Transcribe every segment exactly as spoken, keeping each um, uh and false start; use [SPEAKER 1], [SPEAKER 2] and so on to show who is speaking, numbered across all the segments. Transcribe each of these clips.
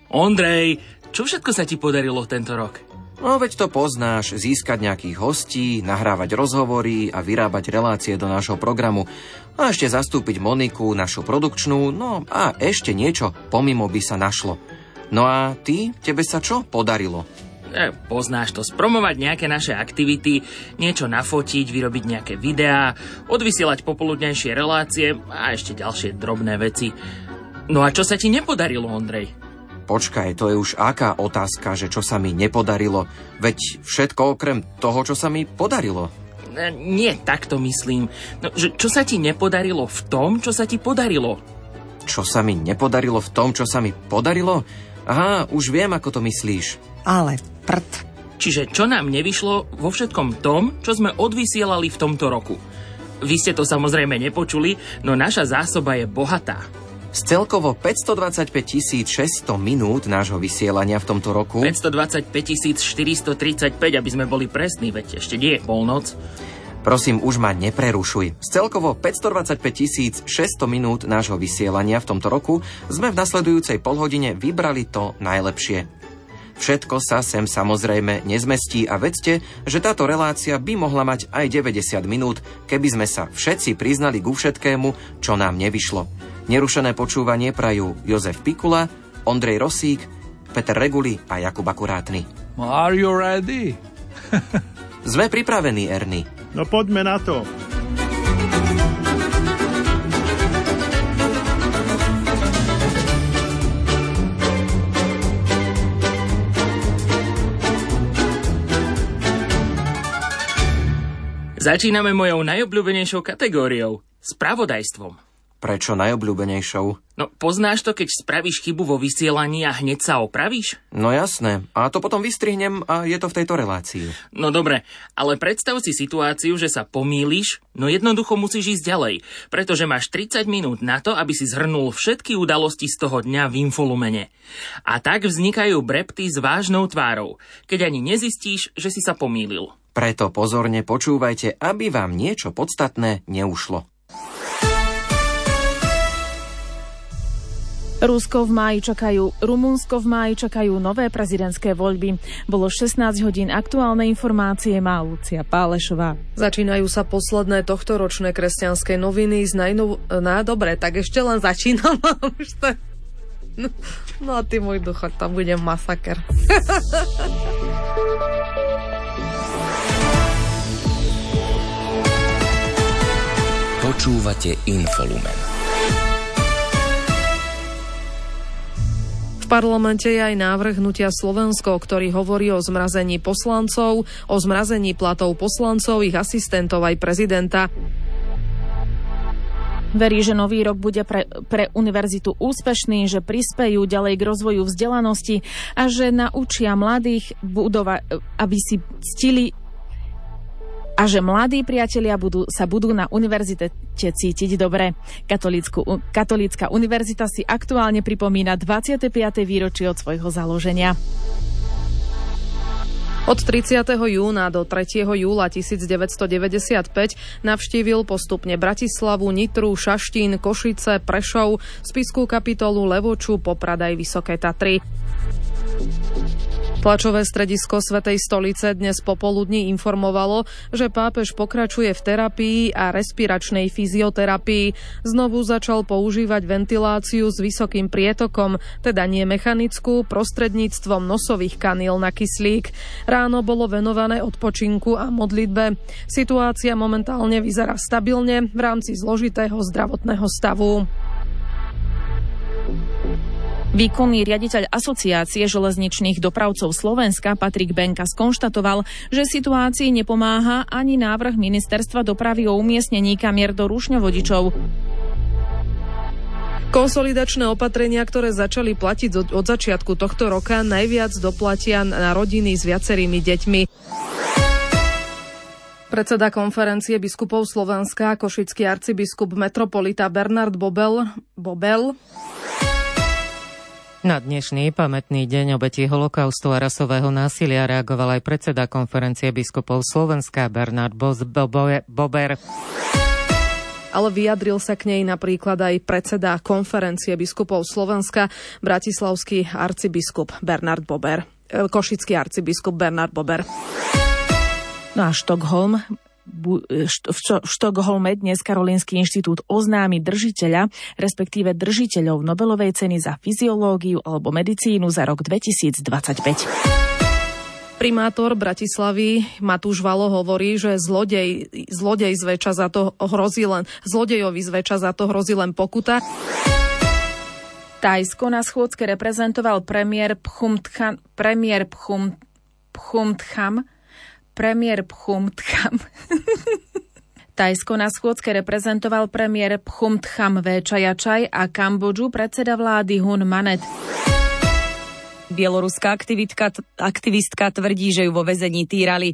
[SPEAKER 1] Ondrej, čo všetko sa ti podarilo tento rok?
[SPEAKER 2] No veď to poznáš, získať nejakých hostí, nahrávať rozhovory a vyrábať relácie do nášho programu. A ešte zastúpiť Moniku, našu produkčnú, no a ešte niečo pomimo by sa našlo. No a ty, tebe sa čo podarilo?
[SPEAKER 1] E, poznáš to, spromovať nejaké naše aktivity, niečo nafotiť, vyrobiť nejaké videá, odvysielať popoludnejšie relácie a ešte ďalšie drobné veci. No a čo sa ti nepodarilo, Ondrej?
[SPEAKER 2] Počkaj, to je už aká otázka, že čo sa mi nepodarilo? Veď všetko okrem toho, čo sa mi podarilo.
[SPEAKER 1] E, nie, tak to myslím. No, že čo sa ti nepodarilo v tom, čo sa ti podarilo?
[SPEAKER 2] Čo sa mi nepodarilo v tom, čo sa mi podarilo? Aha, už viem, ako to myslíš.
[SPEAKER 3] Ale prd.
[SPEAKER 1] Čiže čo nám nevyšlo vo všetkom tom, čo sme odvysielali v tomto roku? Vy ste to samozrejme nepočuli, no naša zásoba je bohatá.
[SPEAKER 2] Z celkovo päťstodvadsaťpäť tisíc šesťsto minút nášho vysielania v tomto roku...
[SPEAKER 1] päťstodvadsaťpäť tisíc štyristotridsaťpäť, aby sme boli presní, veď ešte nie je polnoc.
[SPEAKER 2] Prosím, už ma neprerušuj. Z celkovo päťstodvadsaťpäť tisíc šesťsto minút nášho vysielania v tomto roku sme v nasledujúcej polhodine vybrali to najlepšie. Všetko sa sem samozrejme nezmestí a vedzte, že táto relácia by mohla mať aj deväťdesiat minút, keby sme sa všetci priznali ku všetkému, čo nám nevyšlo. Nerušené počúvanie prajú Jozef Pikula, Ondrej Rosík, Peter Reguli a Jakub Akurátny.
[SPEAKER 4] Are you ready?
[SPEAKER 2] Sme pripravení, Erny.
[SPEAKER 4] No poďme na to.
[SPEAKER 1] Začíname mojou najobľúbenejšou kategóriou – spravodajstvom.
[SPEAKER 2] Prečo najobľúbenejšou?
[SPEAKER 1] No, poznáš to, keď spravíš chybu vo vysielaní a hneď sa opravíš?
[SPEAKER 2] No jasné. A to potom vystrihnem a je to v tejto relácii.
[SPEAKER 1] No dobre, ale predstav si situáciu, že sa pomýliš, no jednoducho musíš ísť ďalej, pretože máš tridsať minút na to, aby si zhrnul všetky udalosti z toho dňa v infolumene. A tak vznikajú brepty s vážnou tvárou, keď ani nezistíš, že si sa pomýlil.
[SPEAKER 2] Preto pozorne počúvajte, aby vám niečo podstatné neušlo.
[SPEAKER 5] Rusko v máji čakajú, Rumunsko v máji čakajú nové prezidentské voľby. Bolo šestnásť hodín, aktuálne informácie má Lucia Pálešová.
[SPEAKER 6] Začínajú sa posledné tohtoročné kresťanské noviny z najnov... No dobre, tak ešte len začínam. No a ty môj duchok, tam bude masaker.
[SPEAKER 7] Počúvate Infolumen.
[SPEAKER 6] V parlamente je aj návrh Hnutia Slovensko, ktorý hovorí o zmrazení poslancov, o zmrazení platov poslancov, ich asistentov aj prezidenta.
[SPEAKER 5] Verí, že nový rok bude pre, pre univerzitu úspešný, že prispejú ďalej k rozvoju vzdelanosti a že naučia mladých, budova, aby si ctili a že mladí priatelia budú, sa budú na univerzite cítiť dobre. Katolícku, Katolícka univerzita si aktuálne pripomína dvadsiate piate výročie od svojho založenia.
[SPEAKER 6] Od tridsiateho júna do tretieho júla devätnásťstodeväťdesiatpäť navštívil postupne Bratislavu, Nitru, Šaštín, Košice, Prešov, Spišskú kapitolu, Levoču, Poprad aj Vysoké Tatry. Tlačové stredisko Svätej stolice dnes popoludní informovalo, že pápež pokračuje v terapii a respiračnej fyzioterapii. Znovu začal používať ventiláciu s vysokým prietokom, teda nie mechanickú, prostredníctvom nosových kaníl na kyslík. Ráno bolo venované odpočinku a modlitbe. Situácia momentálne vyzerá stabilne v rámci zložitého zdravotného stavu.
[SPEAKER 5] Výkonný riaditeľ Asociácie železničných dopravcov Slovenska Patrik Benka skonštatoval, že situácii nepomáha ani návrh Ministerstva dopravy o umiestnení kamier do rušňovodičov.
[SPEAKER 6] Konsolidačné opatrenia, ktoré začali platiť od, od začiatku tohto roka, najviac doplatia na rodiny s viacerými deťmi. Predseda konferencie biskupov Slovenska, košický arcibiskup metropolita Bernard Bobel, Bobel
[SPEAKER 8] Na dnešný pamätný deň obetí holokaustu a rasového násilia reagoval aj predseda konferencie biskupov Slovenska Bernard Bober.
[SPEAKER 6] Ale vyjadril sa k nej napríklad aj predseda konferencie biskupov Slovenska, bratislavský arcibiskup Bernard Bober. Košický arcibiskup Bernard Bober.
[SPEAKER 5] No a Štokholm v Štokholme dnes Karolinský inštitút oznámi držiteľa, respektíve držiteľov Nobelovej ceny za fyziológiu alebo medicínu za rok dvetisícdvadsaťpäť.
[SPEAKER 6] Primátor Bratislavy Matúš Valo hovorí, že zlodej, zlodej zväčša za to hrozí len, zlodejovi zväčša za to hrozí len pokuta.
[SPEAKER 5] Tajsko na schôdzke reprezentoval premiér Phumtham, premiér Phum, Phumtham, premiér Phumtham. Tajsko na schôdzke reprezentoval premiér Phumtham Vechayachai a Kambodžu predseda vlády Hun Manet.
[SPEAKER 3] Bieloruská aktivistka, aktivistka tvrdí, že ju vo väzení týrali.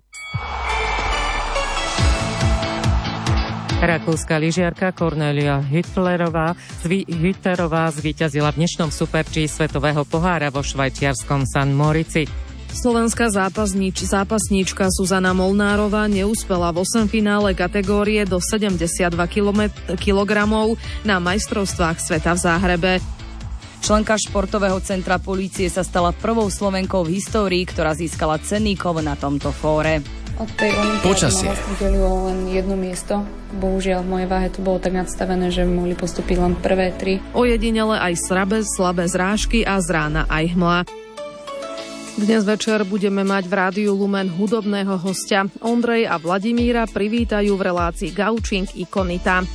[SPEAKER 8] Rakúska lyžiarka Kornélia Hütlerová, zví, Hütlerová zvíťazila v dnešnom super-G svetového pohára vo švajčiarskom San Morici.
[SPEAKER 6] Slovenská zápasníč, zápasníčka Zuzana Molnárová neúspela v osemfinále kategórie do sedemdesiatdva kilogramov na majstrovstvách sveta v Záhrebe.
[SPEAKER 3] Členka športového centra polície sa stala prvou Slovenkou v histórii, ktorá získala cenný kov na tomto fóre.
[SPEAKER 7] Od tej olympiády ma vlastne delilo len jedno miesto. Bohužiaľ v mojej váhe to bolo tak nadstavené, že mohli postúpiť len prvé tri.
[SPEAKER 6] Ojedinele aj srabe, slabé zrážky a z rána aj hmla. Dnes večer budeme mať v rádiu Lumen hudobného hostia. Ondrej a Vladimíra privítajú v relácii Gaučing Ikonita.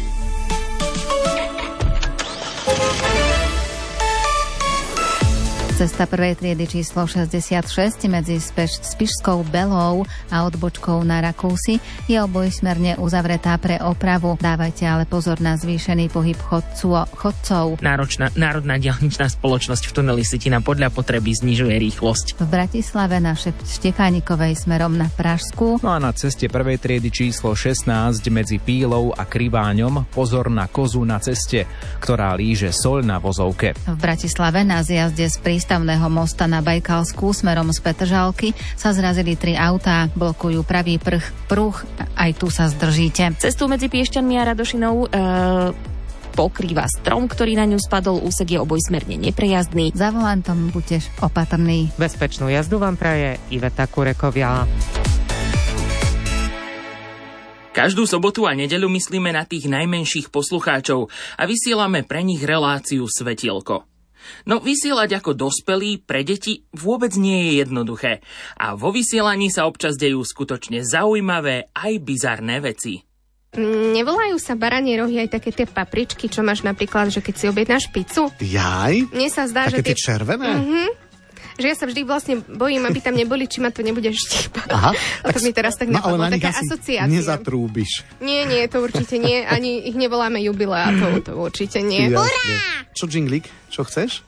[SPEAKER 9] Cesta prvej triedy číslo šesťdesiatšesť medzi Speš- Spišskou Belou a odbočkou na Rakúsi je obojsmerne uzavretá pre opravu. Dávajte ale pozor na zvýšený pohyb chodcu, chodcov.
[SPEAKER 1] Náročná, národná diaľničná spoločnosť v tuneli Sitina podľa potreby znižuje rýchlosť.
[SPEAKER 9] V Bratislave na Štefánikovej smerom na Pražskú.
[SPEAKER 10] No a na ceste prvej triedy číslo šestnásť medzi Pílou a Kriváňom pozor na kozu na ceste, ktorá líže soľ na vozovke.
[SPEAKER 9] V Bratislave na zjazde z prístavného mosta na Bajkalskú smerom z Petržalky sa zrazili tri autá, blokujú pravý prh, pruh, aj tu sa zdržíte.
[SPEAKER 11] Cestu medzi Piešťanmi a Radošinou e, pokrýva strom, ktorý na ňu spadol, úsek je obojsmerne neprejazdný.
[SPEAKER 9] Za volantom buďte opatrný.
[SPEAKER 8] Bezpečnú jazdu vám praje Iveta Kurekovia.
[SPEAKER 1] Každú sobotu a nedeľu myslíme na tých najmenších poslucháčov a vysielame pre nich reláciu Svetielko. No vysielať ako dospelí pre deti vôbec nie je jednoduché a vo vysielaní sa občas dejú skutočne zaujímavé aj bizarné veci.
[SPEAKER 12] Nevolajú sa baranie rohy aj také tie papričky, čo máš napríklad, že keď si objednáš pizzu?
[SPEAKER 13] Jaj?
[SPEAKER 12] Mne sa zdá,
[SPEAKER 13] také
[SPEAKER 12] že tie...
[SPEAKER 13] tie červené?
[SPEAKER 12] Mhm. Že ja sa vždy vlastne bojím, aby tam neboli, či ma to nebude štípať.
[SPEAKER 13] Aha.
[SPEAKER 12] A to mi teraz tak
[SPEAKER 13] no,
[SPEAKER 12] napadlo,
[SPEAKER 13] ale
[SPEAKER 12] taká asociácia.
[SPEAKER 13] Nezatrúbiš.
[SPEAKER 12] Nie, nie, to určite nie. Ani ich nevoláme jubilea, to, to určite nie.
[SPEAKER 13] Jasne.
[SPEAKER 12] Hurá!
[SPEAKER 13] Čo, Džinglik? Čo chceš?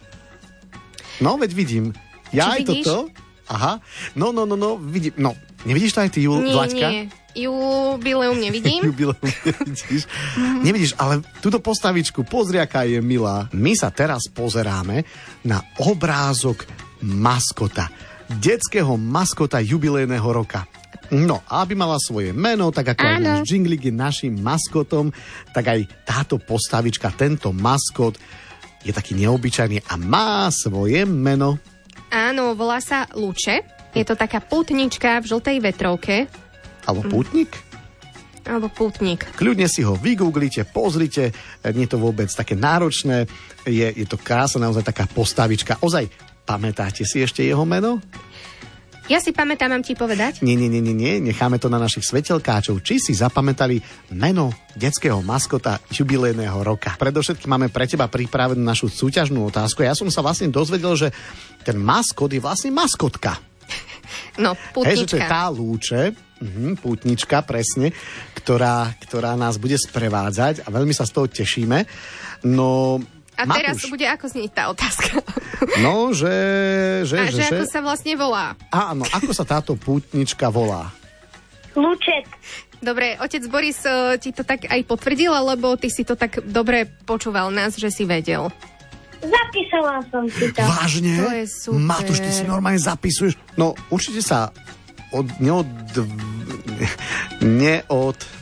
[SPEAKER 13] No, veď vidím. Ja aj toto? Aha. No, no, no, no, vidím. No, nevidíš to aj ty, Jul,
[SPEAKER 12] nie,
[SPEAKER 13] Vlaďka?
[SPEAKER 12] Nie, jubileum nevidím.
[SPEAKER 13] Jubileum nevidíš. Nevidíš, ale túto postavičku, pozri, aká je milá. My sa teraz pozeráme na obrázok maskota. Detského maskota jubilejného roka. No, aby mala svoje meno, tak ako aj náš Džinglik je našim maskotom, tak aj táto postavička, tento maskot je taký neobyčajný a má svoje meno.
[SPEAKER 12] Áno, volá sa Luče. Je to taká pútnička v žltej vetrovke.
[SPEAKER 13] Alebo pútnik?
[SPEAKER 12] Alebo pútnik.
[SPEAKER 13] Kľudne si ho vygooglite, pozrite, nie je to vôbec také náročné, je, je to krásna, naozaj taká postavička. Ozaj, pamätáte si ešte jeho meno?
[SPEAKER 12] Ja si pamätám, mám ti povedať?
[SPEAKER 13] Nie, nie, nie, nie, nie, necháme to na našich svetelkáčov. Či si zapamätali meno detského maskota jubilejného roka? Predovšetkým máme pre teba pripravenú našu súťažnú otázku. Ja som sa vlastne dozvedel, že ten maskot je vlastne maskotka.
[SPEAKER 12] No, pútnička.
[SPEAKER 13] Hej, že to je tá Lúče, uh-huh, pútnička, presne, ktorá, ktorá nás bude sprevádzať a veľmi sa z toho tešíme. No...
[SPEAKER 12] A
[SPEAKER 13] Matúš.
[SPEAKER 12] teraz bude ako znieť tá otázka.
[SPEAKER 13] No, že... že
[SPEAKER 12] A že,
[SPEAKER 13] že
[SPEAKER 12] ako sa vlastne volá.
[SPEAKER 13] Áno, ako sa táto pútnička volá?
[SPEAKER 12] Luček. Dobre, otec Boris uh, ti to tak aj potvrdil, alebo ty si to tak dobre počúval nás, že si vedel?
[SPEAKER 14] Zapísala som si to.
[SPEAKER 13] Vážne?
[SPEAKER 12] To je super.
[SPEAKER 13] Matúš, ty si normálne zapisuješ. No, určite sa od, neod... neod...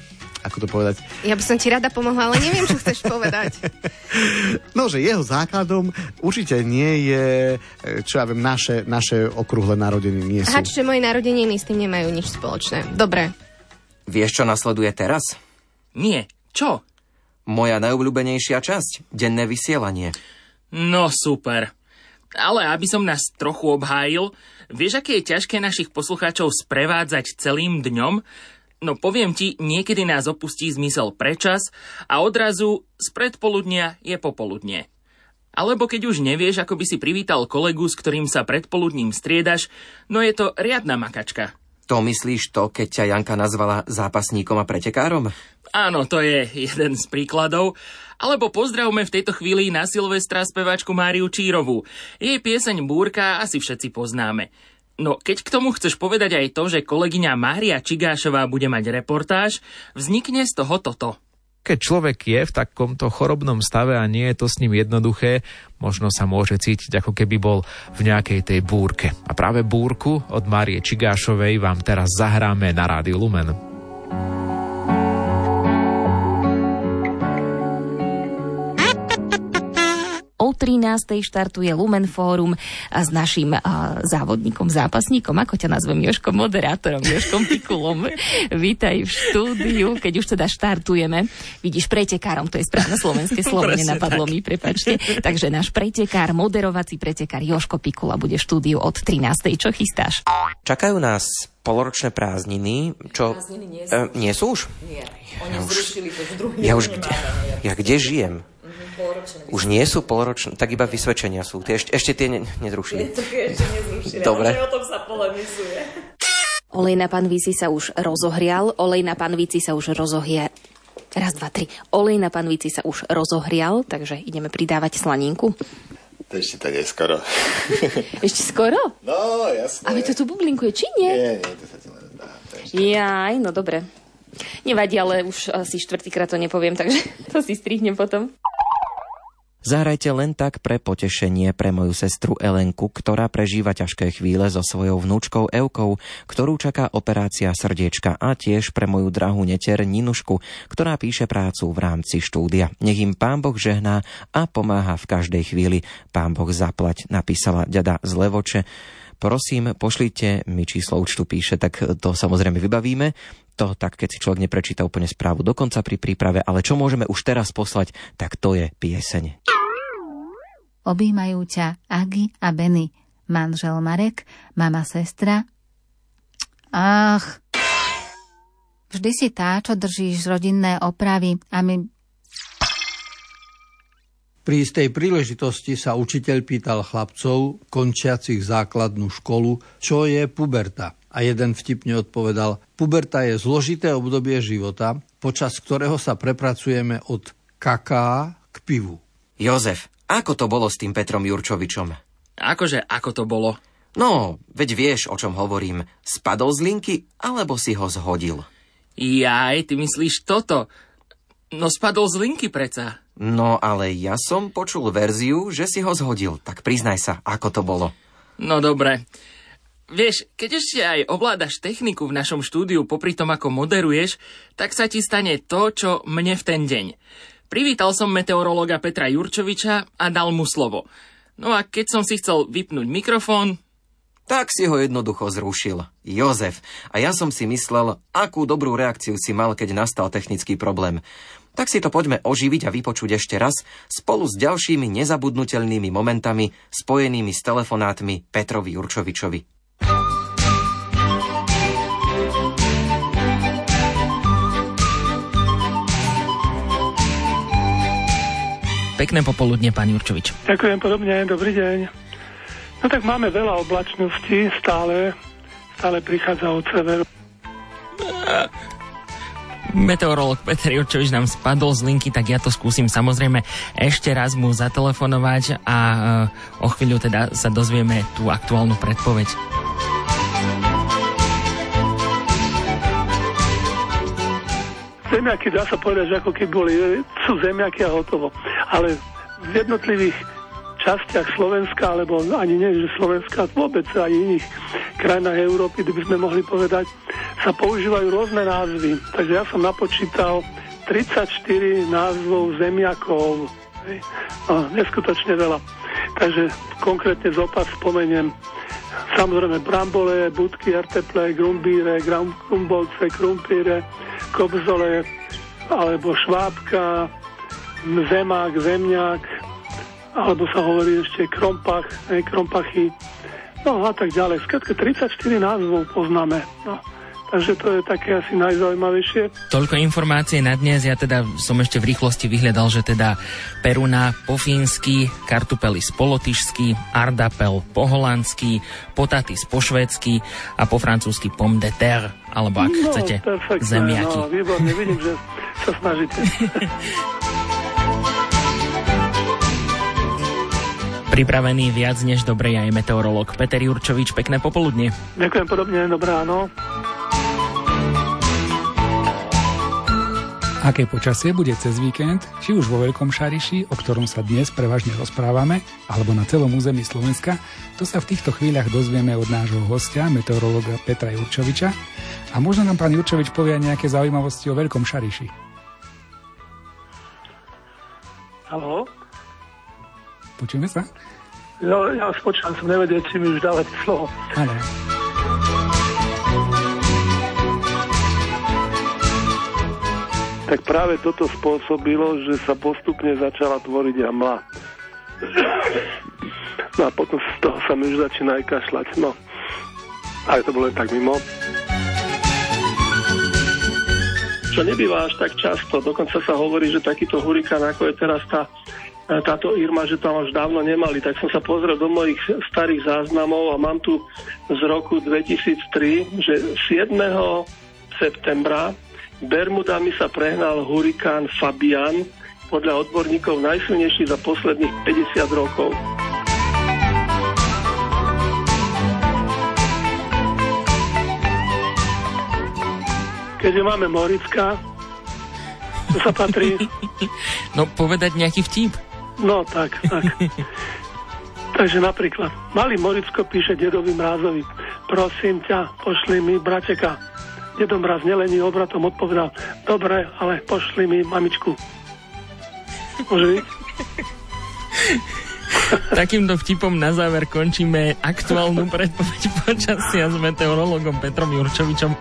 [SPEAKER 13] ako to povedať.
[SPEAKER 12] Ja by som ti rada pomohla, ale neviem, čo chceš povedať.
[SPEAKER 13] No, že jeho základom určite nie je, čo ja viem, naše, naše okrúhle narodeniny nie sú.
[SPEAKER 12] Aha, čiže moje narodeniny s tým nemajú nič spoločné. Dobre.
[SPEAKER 2] Vieš, čo nasleduje teraz?
[SPEAKER 1] Nie. Čo?
[SPEAKER 2] Moja najobľúbenejšia časť, denné vysielanie.
[SPEAKER 1] No super. Ale aby som nás trochu obhájil, vieš, aké je ťažké našich poslucháčov sprevádzať celým dňom? No poviem ti, niekedy nás opustí zmysel prečas a odrazu z predpoludnia je popoludnie. Alebo keď už nevieš, ako by si privítal kolegu, s ktorým sa predpoludním striedaš, no je to riadna makačka.
[SPEAKER 2] To myslíš to, keď ťa Janka nazvala zápasníkom a pretekárom?
[SPEAKER 1] Áno, to je jeden z príkladov. Alebo pozdravme v tejto chvíli na Silvestra speváčku Máriu Čírovú. Jej pieseň Búrka asi všetci poznáme. No, keď k tomu chceš povedať aj to, že kolegyňa Mária Čigášová bude mať reportáž, vznikne z toho toto.
[SPEAKER 10] Keď človek je v takomto chorobnom stave a nie je to s ním jednoduché, možno sa môže cítiť, ako keby bol v nejakej tej búrke. A práve búrku od Márie Čigášovej vám teraz zahráme na Rádiu Lumen.
[SPEAKER 11] O trinástej štartuje Lumen Fórum s našim uh, závodníkom, zápasníkom, ako ťa nazvem, Jožkom, moderátorom, Jožkom Pikulom. Vítaj v štúdiu, keď už teda štartujeme. Vidíš, pretekárom, to je správne slovenské slovo, nenapadlo mi, prepáčte. Takže náš pretekár, moderovací pretekár Jožko Pikula bude v štúdiu od trinástej. Čo chystáš?
[SPEAKER 2] Čakajú nás poloročné prázdniny, čo...
[SPEAKER 11] Prázdniny nie sú.
[SPEAKER 2] E, nie sú už?
[SPEAKER 11] Nie, oni ja zrušili to už druhý.
[SPEAKER 2] Ja už kde, ja kde žijem? Už nie sú poloročné, tak iba vysvedčenia sú. Tie ešte, ešte tie ne, nezrušili.
[SPEAKER 11] To ešte nezrušili,
[SPEAKER 2] dobre.
[SPEAKER 11] Ale o tom sa polemizuje. Olej na panvici sa už rozohrial, olej na panvici sa už rozohrie. Raz, dva, tri. Olej na panvici sa už rozohrial, takže ideme pridávať slaninku.
[SPEAKER 15] To ešte tak je skoro.
[SPEAKER 11] Ešte skoro?
[SPEAKER 15] No, jasné.
[SPEAKER 11] A to tu bublinkuje, či nie?
[SPEAKER 15] Nie, nie, to sa ti len dá.
[SPEAKER 11] Jaj, no dobre. Nevadí, ale už asi štvrtýkrát to nepoviem, takže to si strihnem potom.
[SPEAKER 2] Zahrajte len tak pre potešenie pre moju sestru Elenku, ktorá prežíva ťažké chvíle so svojou vnúčkou Evkou, ktorú čaká operácia srdiečka, a tiež pre moju drahú netier Ninušku, ktorá píše prácu v rámci štúdia. Nech im Pán Boh žehná a pomáha v každej chvíli. Pán Boh zaplať, napísala ďada z Levoče. Prosím, pošlite mi číslo účtu, píše, tak to samozrejme vybavíme. To tak, keď si človek neprečíta úplne správu dokonca pri príprave, ale čo môžeme už teraz poslať, tak to je pieseň.
[SPEAKER 9] Objímajú ťa Agi a Benny, manžel Marek, mama sestra. Ach, vždy si tá, čo držíš rodinné opravy a my...
[SPEAKER 4] Pri istej príležitosti sa učiteľ pýtal chlapcov, končiacich základnú školu, čo je puberta. A jeden vtipne odpovedal, puberta je zložité obdobie života, počas ktorého sa prepracujeme od kaká k pivu.
[SPEAKER 2] Jozef, ako to bolo s tým Petrom Jurčovičom?
[SPEAKER 1] Akože, ako to bolo?
[SPEAKER 2] No, veď vieš, o čom hovorím. Spadol z linky, alebo si ho zhodil?
[SPEAKER 1] Jaj, ty myslíš toto? No spadol z linky preca.
[SPEAKER 2] No, ale ja som počul verziu, že si ho zhodil. Tak priznaj sa, ako to bolo.
[SPEAKER 1] No dobre. Vieš, keď ešte aj ovládaš techniku v našom štúdiu popri tom, ako moderuješ, tak sa ti stane to, čo mne v ten deň. Privítal som meteorológa Petra Jurčoviča a dal mu slovo. No a keď som si chcel vypnúť mikrofón...
[SPEAKER 2] Tak si ho jednoducho zrušil. Jozef. A ja som si myslel, akú dobrú reakciu si mal, keď nastal technický problém. Tak si to poďme oživiť a vypočuť ešte raz spolu s ďalšími nezabudnutelnými momentami spojenými s telefonátmi Petrovi Jurčovičovi.
[SPEAKER 1] Pekné popoludne, pán Jurčovič.
[SPEAKER 16] Ďakujem podobne, dobrý deň. No tak máme veľa oblačností, stále, stále prichádza od severu.
[SPEAKER 1] Meteorológ Peter Jurčovič nám spadol z linky, tak ja to skúsim samozrejme ešte raz mu zatelefonovať a uh, o chvíľu teda sa dozvieme tú aktuálnu predpoveď.
[SPEAKER 16] Zemiaky, dá sa povedať, že ako keby boli, sú zemiaky a hotovo. Ale v jednotlivých častiach Slovenska, alebo ani nie, že Slovenska, vôbec ani iných krajinách Európy, kde by sme mohli povedať, sa používajú rôzne názvy. Takže ja som napočítal tridsaťštyri názvov zemiakov. No, neskutočne veľa. Takže konkrétne zopár spomeniem. Samozrejme brambole, budky, arteple, grumbíre, grumbolce, krumpíre, kobzole, alebo švábka, zemák, zemňák, alebo sa hovorí ešte krompach, ne, krompachy, no a tak ďalej. Skrátka tridsaťštyri názvov poznáme. No. Takže to je také asi najzaujímavejšie.
[SPEAKER 1] Toľko informácie na dnes. Ja teda som ešte v rýchlosti vyhľadal, že teda peruna po fínsky, kartupelis po lotyšsky, ardapel po holandsky, potatis po švédsky a po francúzsky pomme de terre, alebo ak no, chcete, perfektné, zemiaky.
[SPEAKER 16] No, výborne, vidím, že sa snažíte.
[SPEAKER 1] Pripravený viac než dobre aj meteorológ Peter Jurčovič. Pekné popoludnie.
[SPEAKER 16] Ďakujem podobne, dobré ráno.
[SPEAKER 17] Aké počasie bude cez víkend, či už vo Veľkom Šariši, o ktorom sa dnes prevažne rozprávame, alebo na celom území Slovenska, to sa v týchto chvíľach dozvieme od nášho hostia, meteorológa Petra Jurčoviča. A možno nám pán Jurčovič povie nejaké zaujímavosti o Veľkom Šariši.
[SPEAKER 16] Haló?
[SPEAKER 17] Počujeme sa?
[SPEAKER 16] No, ja už počúvam, som nevedel, či mi už dávate slovo.
[SPEAKER 17] Áno.
[SPEAKER 16] Tak práve toto spôsobilo, že sa postupne začala tvoriť jamla. No a potom z toho sa mi už začína aj kašľať. No, ale to bolo tak mimo. Čo nebýva až tak často, dokonca sa hovorí, že takýto hurikán, ako je teraz tá, táto Irma, že tam už dávno nemali. Tak som sa pozrel do mojich starých záznamov a mám tu z roku dvetisíctri, že siedmeho septembra Bermudami sa prehnal hurikán Fabian, podľa odborníkov najsilnejší za posledných päťdesiat rokov. Keďže máme Moricka, to sa patrí.
[SPEAKER 1] No, povedať nejaký vtip.
[SPEAKER 16] No, tak, tak. Takže napríklad, malý Moricko píše dedovi Mrázovi: prosím ťa, pošli mi brateka. Dedo Mráz nelení obratom odpovedal: dobre, ale pošli mi mamičku. Môže byť?
[SPEAKER 1] Takýmto vtipom na záver končíme aktuálnu predpoveď počasia s meteorologom Petrom Jurčovičom.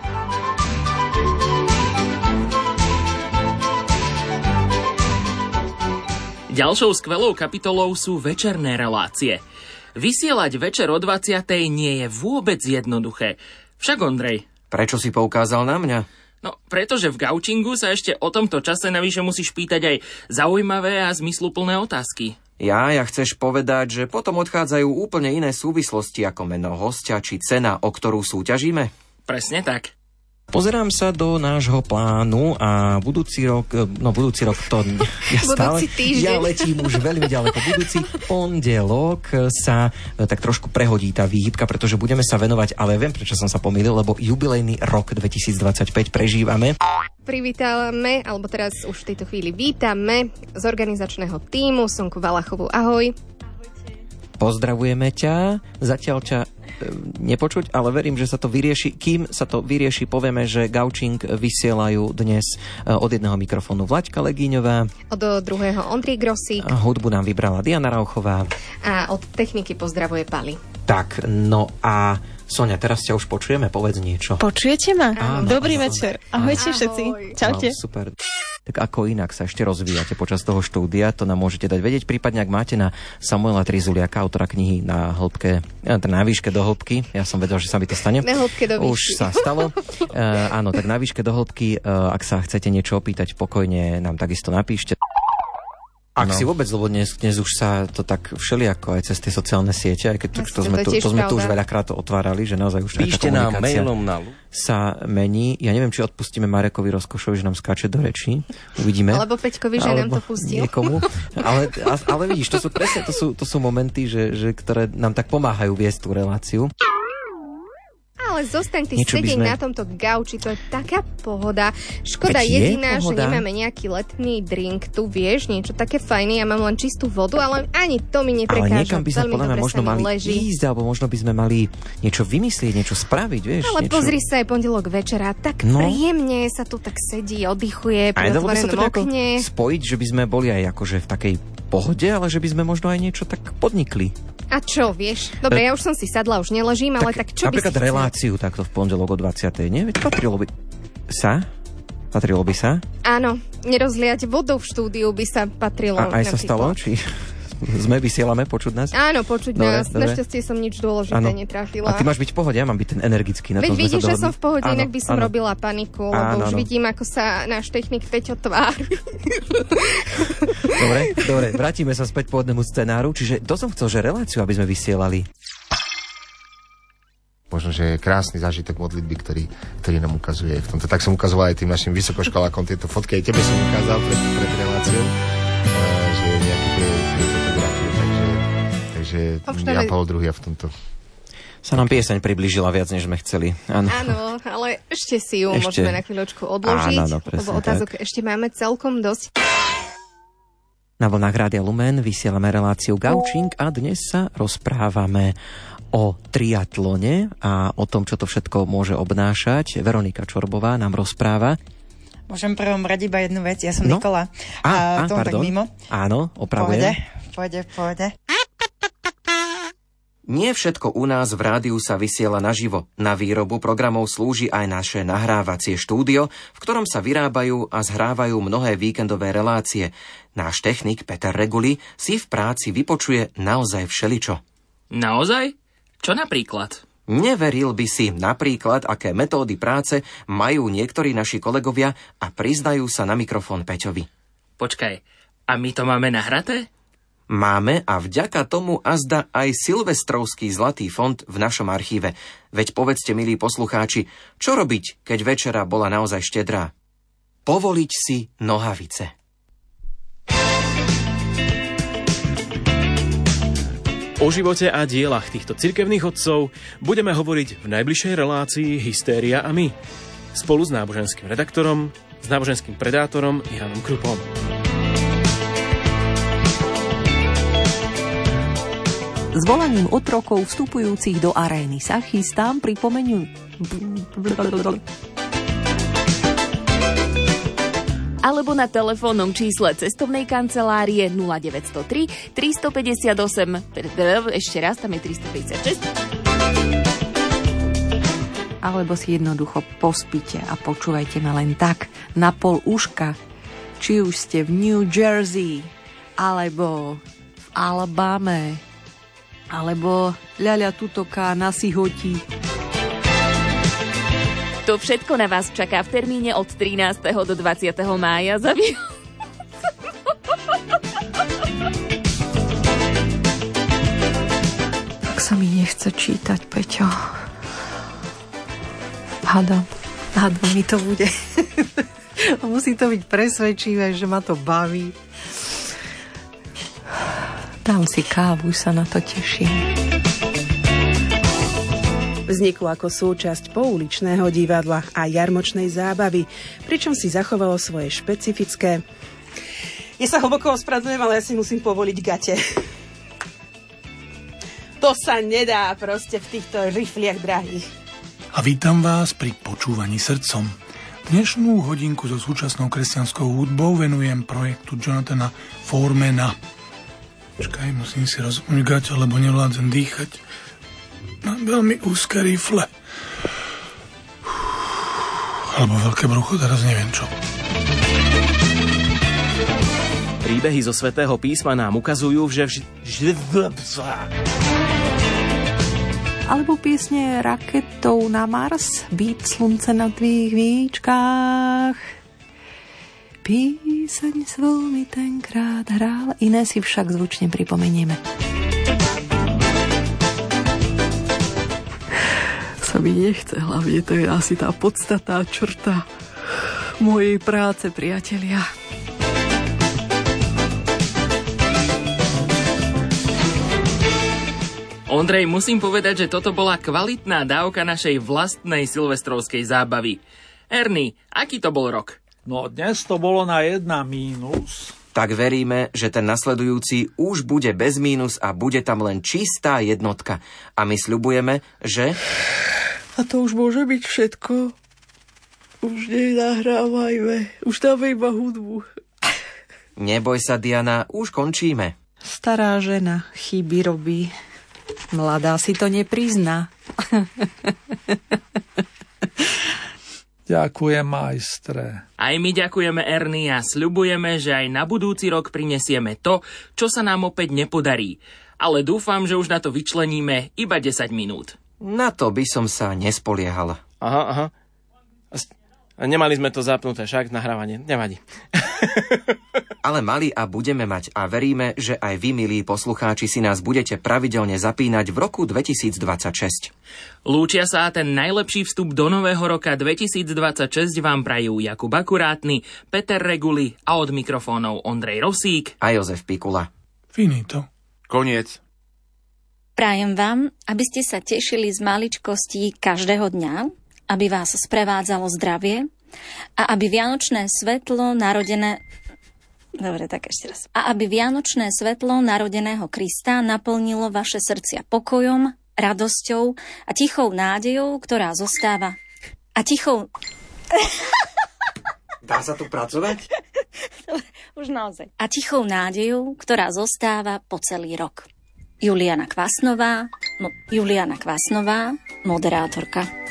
[SPEAKER 1] Ďalšou skvelou kapitolou sú večerné relácie. Vysielať večer o dvadsiatej nie je vôbec jednoduché. Však Ondrej,
[SPEAKER 2] prečo si poukázal na mňa?
[SPEAKER 1] No, pretože v gaučingu sa ešte o tomto čase navyše musíš pýtať aj zaujímavé a zmysluplné otázky.
[SPEAKER 2] Ja, ja chceš povedať, že potom odchádzajú úplne iné súvislosti ako meno hostia či cena, o ktorú súťažíme?
[SPEAKER 1] Presne tak.
[SPEAKER 2] Pozerám sa do nášho plánu a budúci rok, no budúci rok to ja stále, ja letím už veľmi ďaleko. Budúci pondelok sa tak trošku prehodí tá výhybka, pretože budeme sa venovať, ale viem, prečo som sa pomýlil, lebo jubilejný rok dvetisícdvadsaťpäť prežívame.
[SPEAKER 12] Privítame, alebo teraz už v tejto chvíli vítame z organizačného tímu Sonku Valachovú. Ahoj.
[SPEAKER 2] Pozdravujeme ťa, zatiaľ ťa e, nepočuť, ale verím, že sa to vyrieši. Kým sa to vyrieši, povieme, že gaučing vysielajú dnes e, od jedného mikrofónu Vlaďka Legíňová,
[SPEAKER 12] od druhého Ondrej Grosík,
[SPEAKER 2] a hudbu nám vybrala Diana Rauchová
[SPEAKER 12] a od techniky pozdravuje Pali.
[SPEAKER 2] Tak, no a Soňa, teraz ťa už počujeme, povedz niečo.
[SPEAKER 5] Počujete ma?
[SPEAKER 2] Áno,
[SPEAKER 5] Dobrý
[SPEAKER 2] áno.
[SPEAKER 5] večer. Ahojte všetci. Čaute.
[SPEAKER 2] No, super. Tak ako inak sa ešte rozvíjate počas toho štúdia, to nám môžete dať vedieť. Prípadne, ak máte na Samuela Trizuliaka, autora knihy Na hĺbke, na výške do hĺbky. Ja som vedel, že sa mi to stane.
[SPEAKER 12] Na hĺbke do výšky.
[SPEAKER 2] Už sa stalo. uh, áno, tak na výške do hĺbky, uh, ak sa chcete niečo opýtať, pokojne nám takisto napíšte. Ak no. si vôbec, lebo dnes, dnes už sa to tak všelijako aj cez tie sociálne siete, aj keď to, to, sme, to, to sme tu už veľakrát otvárali, že naozaj už
[SPEAKER 18] píšte
[SPEAKER 2] tá
[SPEAKER 18] nám mailom na
[SPEAKER 2] sa mení. Ja neviem, či odpustíme Marekovi Rozkošovi, že nám skáče do rečí. Uvidíme.
[SPEAKER 12] Alebo Peťkovi, že nám to pustil.
[SPEAKER 2] Niekomu. Ale, ale vidíš, to sú presne to sú, to sú momenty, že, že, ktoré nám tak pomáhajú viesť tú reláciu.
[SPEAKER 12] Ale ale zostaň ty
[SPEAKER 2] Niečo by
[SPEAKER 12] sedieť
[SPEAKER 2] sme-
[SPEAKER 12] na tomto gauči, to je taká pohoda. Škoda
[SPEAKER 2] Veď je
[SPEAKER 12] jediná, že
[SPEAKER 2] pohoda.
[SPEAKER 12] nemáme nejaký letný drink, tu vieš, niečo také fajné, ja mám len čistú vodu, ale ani to mi
[SPEAKER 2] Ale
[SPEAKER 12] neprekáža.
[SPEAKER 2] niekam by sme
[SPEAKER 12] Veľmi
[SPEAKER 2] podľa mňa
[SPEAKER 12] dobre
[SPEAKER 2] možno
[SPEAKER 12] sa mi
[SPEAKER 2] mali
[SPEAKER 12] leží.
[SPEAKER 2] ísť, alebo možno by sme mali niečo vymyslieť, niečo spraviť, vieš.
[SPEAKER 12] Ale
[SPEAKER 2] niečo...
[SPEAKER 12] pozri sa, aj pondelok večera, tak
[SPEAKER 2] No.
[SPEAKER 12] príjemne sa tu tak sedí, oddychuje
[SPEAKER 2] Aj
[SPEAKER 12] pri
[SPEAKER 2] dalo by sa to
[SPEAKER 12] otvorenom
[SPEAKER 2] nejako
[SPEAKER 12] okne.
[SPEAKER 2] spojiť, že by sme boli aj akože v takej pohode, ale že by sme možno aj niečo tak podnikli.
[SPEAKER 12] A čo, vieš? Dobre, ja už som si sadla, už neležím, ale tak, čo by si
[SPEAKER 2] Napríklad
[SPEAKER 12] chcel?
[SPEAKER 2] reláciu takto v pondelok o dvadsiatej nie? Veď patrilo by sa? Patrilo by sa?
[SPEAKER 12] Áno, nerozliať vodu v štúdiu by sa patrilo.
[SPEAKER 2] A aj sa
[SPEAKER 12] napríklad.
[SPEAKER 2] stalo? Či sme vysielame, počuť nás?
[SPEAKER 12] Áno, počuť
[SPEAKER 2] Dobre,
[SPEAKER 12] nás.
[SPEAKER 2] dobre.
[SPEAKER 12] Našťastie som nič dôležité
[SPEAKER 2] Áno.
[SPEAKER 12] netrafila.
[SPEAKER 2] A ty máš byť v pohode, ja mám byť ten energický. Na
[SPEAKER 12] Veď
[SPEAKER 2] tom sme
[SPEAKER 12] vidíš,
[SPEAKER 2] sa
[SPEAKER 12] že
[SPEAKER 2] dohodli.
[SPEAKER 12] som v pohode,
[SPEAKER 2] Áno,
[SPEAKER 12] inak by som
[SPEAKER 2] áno.
[SPEAKER 12] robila paniku, lebo
[SPEAKER 2] Áno,
[SPEAKER 12] už
[SPEAKER 2] áno.
[SPEAKER 12] vidím, ako sa náš technik Peťo tvári.
[SPEAKER 2] Dobre, dobre, vrátime sa späť k pôvodnému scenáru. Čiže to som chcel, že reláciu, aby sme vysielali.
[SPEAKER 15] Možno, že je krásny zážitok modlitby, ktorý, ktorý nám ukazuje v tomto. Tak som ukazoval aj tým našim vysokoškolákom tieto fotky, aj tebe som ukázal pred, pred reláciou, uh, že nejaké tie, tie fotografie, takže, takže
[SPEAKER 12] Obštane-
[SPEAKER 15] Jan Pavel druhý a v tomto.
[SPEAKER 2] Sa nám pieseň priblížila viac, než sme chceli. Áno.
[SPEAKER 12] Áno, ale ešte si ju
[SPEAKER 2] Ešte.
[SPEAKER 12] môžeme na chvíľočku odložiť,
[SPEAKER 2] Áno, áno, presne
[SPEAKER 12] lebo otázok ešte máme celkom dosť.
[SPEAKER 2] Na vlnách Rádia Lumen vysielame reláciu Gaučing a dnes sa rozprávame o triatlone a o tom, čo to všetko môže obnášať. Veronika Čorbová nám rozpráva.
[SPEAKER 18] Môžem prvom rade iba jednu vec, ja som
[SPEAKER 2] No.
[SPEAKER 18] Nikola.
[SPEAKER 2] Á, á,
[SPEAKER 18] to tak
[SPEAKER 2] pardon.
[SPEAKER 18] mimo.
[SPEAKER 2] Áno,
[SPEAKER 18] Pôjde,
[SPEAKER 2] opravujem.
[SPEAKER 18] pôjde, pôjde.
[SPEAKER 2] Nie všetko u nás v rádiu sa vysiela naživo. Na výrobu programov slúži aj naše nahrávacie štúdio, v ktorom sa vyrábajú a zhrávajú mnohé víkendové relácie. Náš technik Peter Reguli si v práci vypočuje naozaj všeličo.
[SPEAKER 1] Naozaj? Čo napríklad?
[SPEAKER 2] Neveril by si napríklad, aké metódy práce majú niektorí naši kolegovia a priznajú sa na mikrofón Peťovi.
[SPEAKER 1] Počkaj, a my to máme nahraté?
[SPEAKER 2] Máme a vďaka tomu azda aj silvestrovský zlatý fond v našom archíve. Veď povedzte, milí poslucháči, čo robiť, keď večera bola naozaj štedrá? Povoliť si nohavice.
[SPEAKER 19] O živote a dielach týchto cirkevných otcov budeme hovoriť v najbližšej relácii Hystéria a my. Spolu s náboženským redaktorom, s náboženským predátorom Janom Krupom.
[SPEAKER 20] S volaním otrokov vstupujúcich do arény sa chystám pripomeniu...
[SPEAKER 11] Alebo na telefónnom čísle cestovnej kancelárie nula deväť nula tri tri päť osem, ešte raz, tam je tristopäťdesiatšesť.
[SPEAKER 20] Alebo si jednoducho pospíte a počúvajte ma len tak, na pol uška. Či už ste v New Jersey, alebo v Alabame, alebo ľaľa tutoká na Sihoti.
[SPEAKER 11] To všetko na vás čaká v termíne od trinásteho do dvadsiateho mája za vy...
[SPEAKER 20] Tak sa mi nechce čítať, Peťo. Hádam, hádam mi to bude. Musí to byť presvedčivé, že ma to baví. Dám si kávu, sa na to teším.
[SPEAKER 21] Vzniklo ako súčasť pouličného divadla a jarmočnej zábavy, pričom si zachovalo svoje špecifické... Ja sa hlboko ospravedlňujem, ale ja si musím povoliť gate. To sa nedá proste v týchto rifliach drahých.
[SPEAKER 22] A vítam vás pri počúvaní srdcom. Dnešnú hodinku so súčasnou kresťanskou hudbou venujem projektu Jonathana Foreman. Počkaj, musím si rozumieť gate, lebo nevládzem dýchať. Mám veľmi úzke rifle. Alebo veľké brucho, teraz neviem čo.
[SPEAKER 19] Príbehy zo Svätého písma nám ukazujú, že vž...
[SPEAKER 20] Alebo piesne Raketou na Mars, Být slunce na tvých víčkách. Píseň svou mi tenkrát hrál, iné si však zvučne pripomenieme. Sa mi nechce, hlavne to je asi tá podstatná črta mojej práce, priatelia.
[SPEAKER 1] Ondrej, musím povedať, že toto bola kvalitná dávka našej vlastnej silvestrovskej zábavy. Ernie, aký to bol rok?
[SPEAKER 3] No dnes to bolo na jedna mínus.
[SPEAKER 2] Tak veríme, že ten nasledujúci už bude bez mínus a bude tam len čistá jednotka. A my sľubujeme, že...
[SPEAKER 20] A to už môže byť všetko. Už nenahrávajme. Už dáme iba hudbu.
[SPEAKER 2] Neboj sa, Diana, už končíme.
[SPEAKER 20] Stará žena chyby robí. Mladá si to neprizná.
[SPEAKER 3] Ďakujem, majstre.
[SPEAKER 1] Aj my ďakujeme, Ernie, a sľubujeme, že aj na budúci rok prinesieme to, čo sa nám opäť nepodarí. Ale dúfam, že už na to vyčleníme iba desať minút.
[SPEAKER 2] Na to by som sa nespoliehal.
[SPEAKER 19] Aha, aha. A nemali sme to zapnuté, však nahrávanie. Nevadí.
[SPEAKER 2] Ale mali a budeme mať a veríme, že aj vy, milí poslucháči, si nás budete pravidelne zapínať v roku dvetisícdvadsaťšesť.
[SPEAKER 1] Lúčia sa a ten najlepší vstup do nového roka dvetisícdvadsaťšesť vám prajú Jakub Akurátny, Peter Reguli a od mikrofónov Ondrej Rosík
[SPEAKER 2] a Jozef Pikula.
[SPEAKER 22] Finito.
[SPEAKER 7] Koniec.
[SPEAKER 23] Prajem vám, aby ste sa tešili z maličkostí každého dňa, aby vás sprevádzalo zdravie a aby vianočné svetlo narodené... Dobre, tak ešte raz. A aby vianočné svetlo narodeného Krista naplnilo vaše srdcia pokojom, radosťou a tichou nádejou, ktorá zostáva. A tichou...
[SPEAKER 2] Dá sa tu pracovať?
[SPEAKER 23] Už naozaj. A tichou nádejou, ktorá zostáva po celý rok. Juliana Kvasnová, mo- Juliana Kvasnová, moderátorka.